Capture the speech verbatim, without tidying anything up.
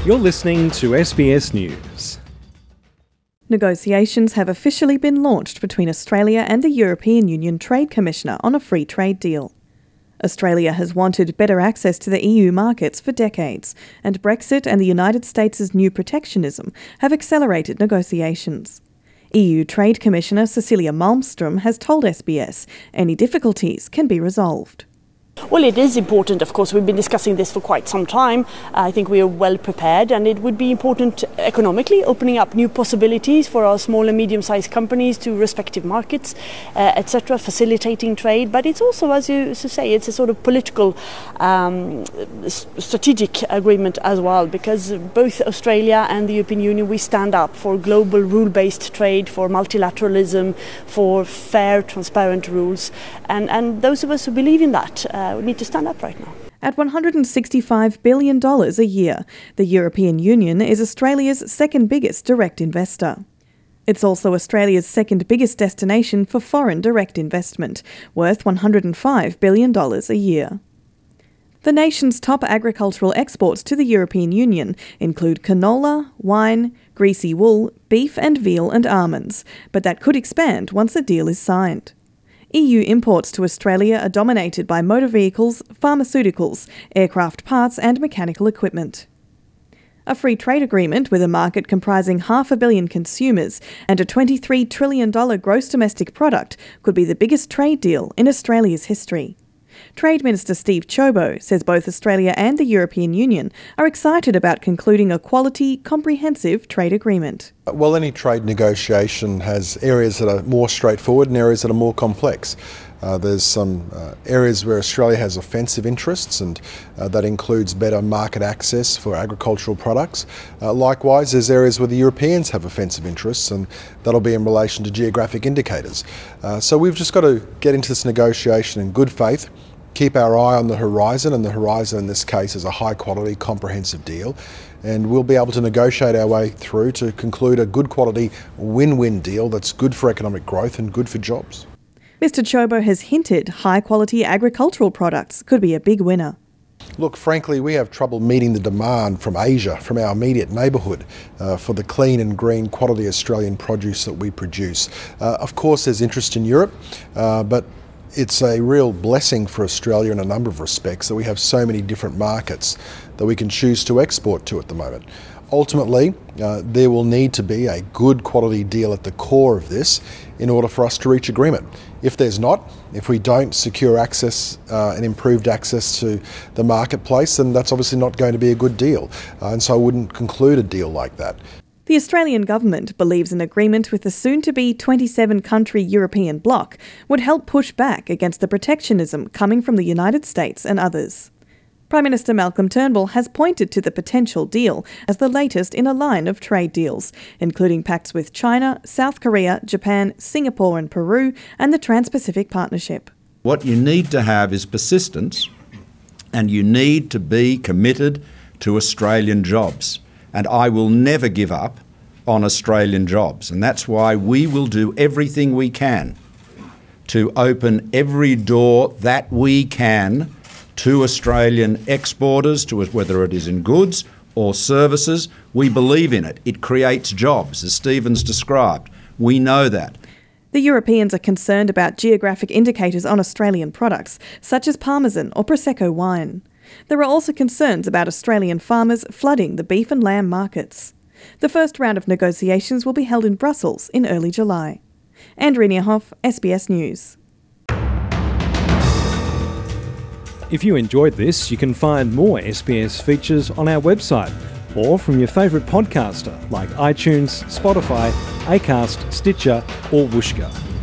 You're listening to S B S News. Negotiations have officially been launched between Australia and the European Union Trade Commissioner on a free trade deal. Australia has wanted better access to the E U markets for decades, and Brexit and the United States' new protectionism have accelerated negotiations. E U Trade Commissioner Cecilia Malmström has told S B S any difficulties can be resolved. Well, it is important, of course. We've been discussing this for quite some time. I think we are well prepared, and it would be important economically, opening up new possibilities for our small and medium-sized companies to respective markets, uh, et cetera, facilitating trade. But it's also, as you say, it's a sort of political, um, strategic agreement as well, because both Australia and the European Union, we stand up for global rule-based trade, for multilateralism, for fair, transparent rules. And, and those of us who believe in that, uh, we need to stand up right now. At one hundred sixty-five billion dollars a year, the European Union is Australia's second biggest direct investor. It's also Australia's second biggest destination for foreign direct investment, worth one hundred five billion dollars a year. The nation's top agricultural exports to the European Union include canola, wine, greasy wool, beef and veal and almonds, but that could expand once a deal is signed. E U imports to Australia are dominated by motor vehicles, pharmaceuticals, aircraft parts and mechanical equipment. A free trade agreement with a market comprising half a billion consumers and a twenty-three trillion dollars gross domestic product could be the biggest trade deal in Australia's history. Trade Minister Steve Ciobo says both Australia and the European Union are excited about concluding a quality, comprehensive trade agreement. Well, any trade negotiation has areas that are more straightforward and areas that are more complex. Uh, there's some uh, areas where Australia has offensive interests, and uh, that includes better market access for agricultural products. Uh, likewise, there's areas where the Europeans have offensive interests, and that'll be in relation to geographic indicators. Uh, so we've just got to get into this negotiation in good faith, keep our eye on the horizon, and the horizon in this case is a high-quality, comprehensive deal, and we'll be able to negotiate our way through to conclude a good quality win-win deal that's good for economic growth and good for jobs. Mister Ciobo has hinted high-quality agricultural products could be a big winner. Look, frankly, we have trouble meeting the demand from Asia, from our immediate neighbourhood, uh, for the clean and green quality Australian produce that we produce. Uh, of course, there's interest in Europe, uh, but it's a real blessing for Australia in a number of respects that we have so many different markets that we can choose to export to at the moment. Ultimately, uh, there will need to be a good quality deal at the core of this in order for us to reach agreement. If there's not, if we don't secure access uh, and improved access to the marketplace, then that's obviously not going to be a good deal. Uh, and so I wouldn't conclude a deal like that. The Australian government believes an agreement with the soon-to-be twenty-seven country European bloc would help push back against the protectionism coming from the United States and others. Prime Minister Malcolm Turnbull has pointed to the potential deal as the latest in a line of trade deals, including pacts with China, South Korea, Japan, Singapore and Peru, and the Trans-Pacific Partnership. What you need to have is persistence, and you need to be committed to Australian jobs. And I will never give up on Australian jobs. And that's why we will do everything we can to open every door that we can to Australian exporters, to whether it is in goods or services. We believe in it. It creates jobs, as Stephen's described. We know that. The Europeans are concerned about geographic indicators on Australian products, such as Parmesan or Prosecco wine. There are also concerns about Australian farmers flooding the beef and lamb markets. The first round of negotiations will be held in Brussels in early July. Andrea Niehoff, S B S News. If you enjoyed this, you can find more S B S features on our website or from your favourite podcaster like iTunes, Spotify, Acast, Stitcher or Whooshkaa.